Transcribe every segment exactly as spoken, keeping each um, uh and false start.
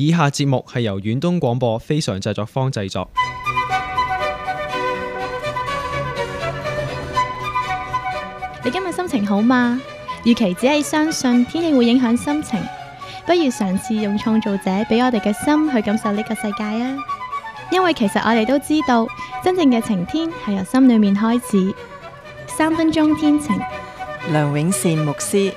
以下節目係由遠東廣播非常製作坊製作。 你今日心情好嗎？與其只係相信天氣會影響心情，不如嘗試用創造者俾我哋嘅心去感受呢個世界啊！因為其實我哋都知道，真正嘅晴天係由心裏面開始。三分鐘天晴， 梁永善牧師。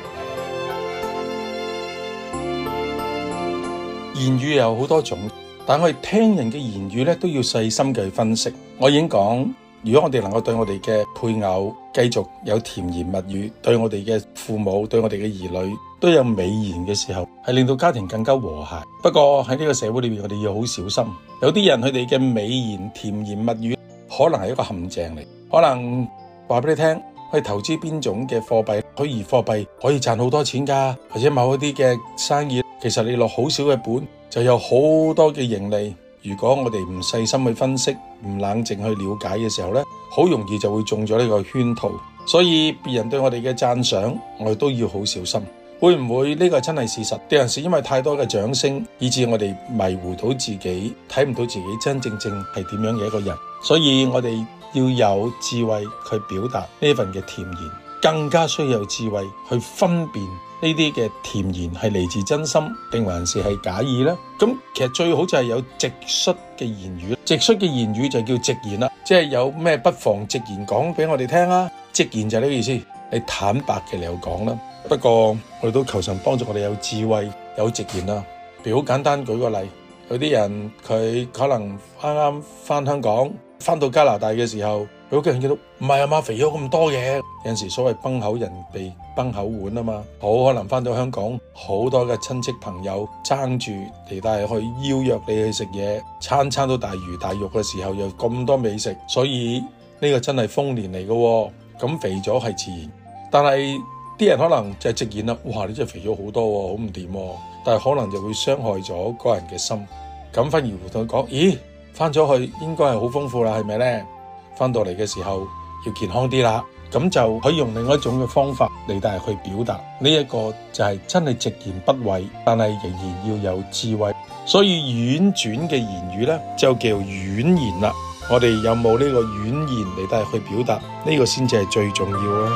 言語有好多種，但我哋聽人嘅言語咧都要細心嘅分析。我已經講，如果我哋能夠對我哋嘅配偶繼續有甜言蜜語，對我哋嘅父母、對我哋嘅兒女都有美言嘅時候，係令到家庭更加和諧。不過喺呢個社會裏面，我哋要好小心。有啲人佢哋嘅美言、甜言蜜語可能係一個陷阱嚟，可能話俾你聽，去投資邊種嘅貨幣，虛擬貨幣可以賺好多錢㗎，或者某一啲嘅生意，其實你落好少嘅本就有好多嘅盈利。如果我哋唔細心去分析，唔冷靜去了解嘅時候呢，好容易就會中咗呢個圈套。所以別人對我哋嘅讚賞，我哋都要好小心。會唔會呢個真係事實？有陣時因為太多嘅掌聲，以致我哋迷糊到自己，睇唔到自己真正正係點樣嘅一個人。所以我哋要有智慧去表達呢份嘅甜言，更加需要有智慧去分辨呢啲嘅甜言係嚟自真心定還是係假意呢？咁其實最好就係有直率嘅言語，直率嘅言語就叫直言啦，即係有咩不妨直言講俾我哋聽啦。直言就係呢個意思，你坦白嘅嚟講啦。不過我哋都求神幫助我哋有智慧有直言啦。譬如好簡單舉個例，有啲人佢可能啱啱翻香港，翻到加拿大嘅時候，佢屋企人見到唔係啊嘛，肥咗咁多嘢。有陣時所謂崩口人被崩口碗啊嘛，好可能翻到香港，好多嘅親戚朋友爭住嚟帶去邀約你去食嘢，餐餐都大魚大肉嘅時候，又咁多美食，所以呢個真係豐年嚟嘅喎。咁肥咗係自然，但係啲人可能就係直言啦，哇！你真係肥咗好多喎，好唔掂喎。但係可能就會傷害咗嗰人嘅心。咁反而同佢講，咦，翻咗去應該係好豐富啦，係咪呢？翻到嚟嘅時候要健康啲啦，咁就可以用另外一種嘅方法嚟帶去表達。呢一個就係真係直言不諱，但係仍然要有智慧。所以婉轉嘅言語呢，就叫婉言啦。我哋有冇呢個婉言嚟帶去表達？呢個先至係最重要啊！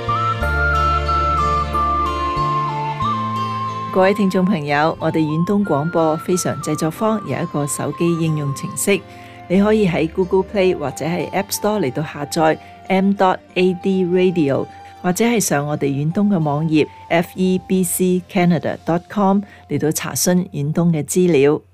各位聽眾朋友，我哋遠東廣播非常製作坊有一個手機應用程式，你可以喺 Google Play 或者係 App Store 嚟到下載 m dot a d radio， 或者係上我哋遠東嘅網頁 f e b c canada dot com 嚟到查詢遠東嘅資料。